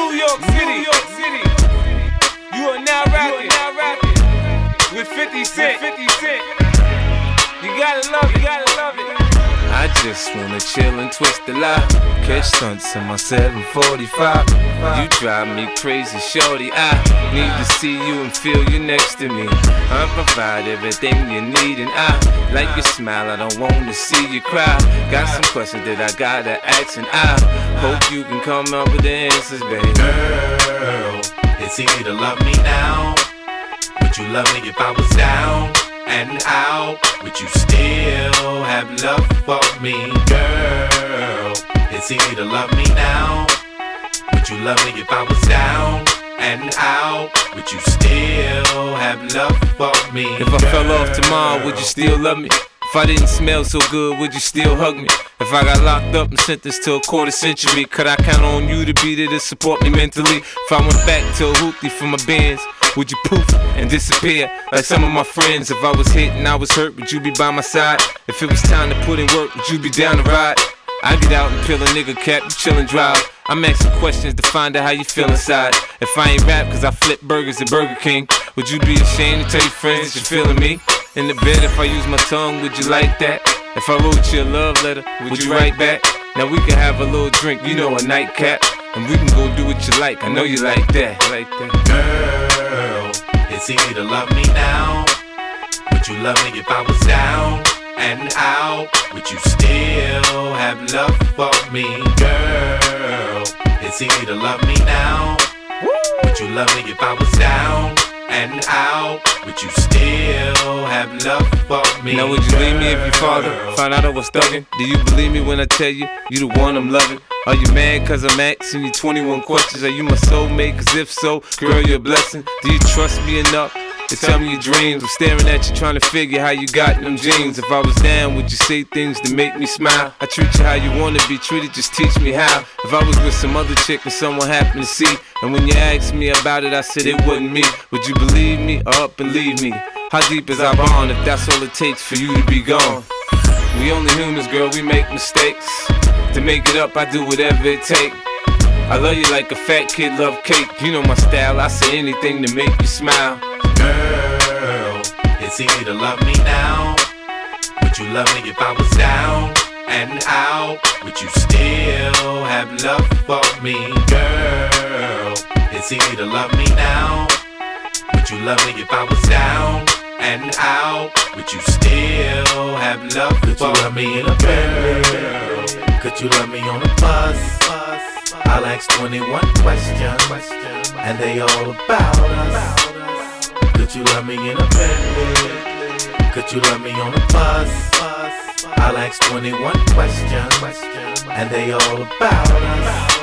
New York City. You are now rapping with 50 Cent. You gotta love it. I just wanna chill and twist the lie. Catch stunts in my 745. You drive me crazy, shorty. I need to see you and feel you next to me. I provide everything you need, and I like your smile. I don't wanna see you cry. Got some questions that I gotta ask, and I hope you can come up with the answers, baby. Girl, it's easy to love me now. Would you love me if I was down and out? Would you still have love for me? Girl, it's easy to love me now. Would you love me if I was down and out? Would you still have love for me? If I fell off tomorrow, would you still love me? If I didn't smell so good, would you still hug me? If I got locked up and sentenced to a quarter century, could I count on you to be there to support me mentally? If I went back to a hoopty for my bands, would you poof and disappear like some of my friends? If I was hit and I was hurt, would you be by my side? If it was time to put in work, would you be down to ride? I get out and peel a nigga cap, you chillin' drive. I'm asking questions to find out how you feel inside. If I ain't rap cause I flip burgers at Burger King, would you be ashamed to tell your friends that you're feeling me? In the bed, if I use my tongue, would you like that? If I wrote you a love letter, would you write back? Now we can have a little drink, you know, a nightcap, and we can go do what you like. I know you like that. Girl, it's easy to love me now. Would you love me if I was down and out? Would you still have love for me? Girl, it's easy to love me now. Would you love me if I was down and out? Would you still have love for me? Now would you leave me if your father found out I was thuggin'? Do you believe me when I tell you, you the one I'm loving? Are you mad cause I'm asking you 21 questions? Are you my soulmate? Cause if so, girl, you're a blessing. Do you trust me enough to tell me your dreams? I'm staring at you trying to figure how you got them jeans. If I was down, would you say things to make me smile? I treat you how you wanna be treated, just teach me how. If I was with some other chick and someone happened to see, and when you asked me about it, I said it wasn't me, would you believe me or up and leave me? How deep is our bond if that's all it takes for you to be gone? We only humans, girl, we make mistakes. To make it up, I do whatever it takes. I love you like a fat kid love cake. You know my style, I say anything to make you smile. Girl, it's easy to love me now. Would you love me if I was down and out? Would you still have love for me? Girl, it's easy to love me now. Would you love me if I was down and out? Would you still have love for me? Could you love me in a Bentley? Could you love me on a bus? I'll ask 21 questions, and they all about us. Could you love me in a Bentley? Could you love me on a bus? I'll ask 21 questions, and they all about us.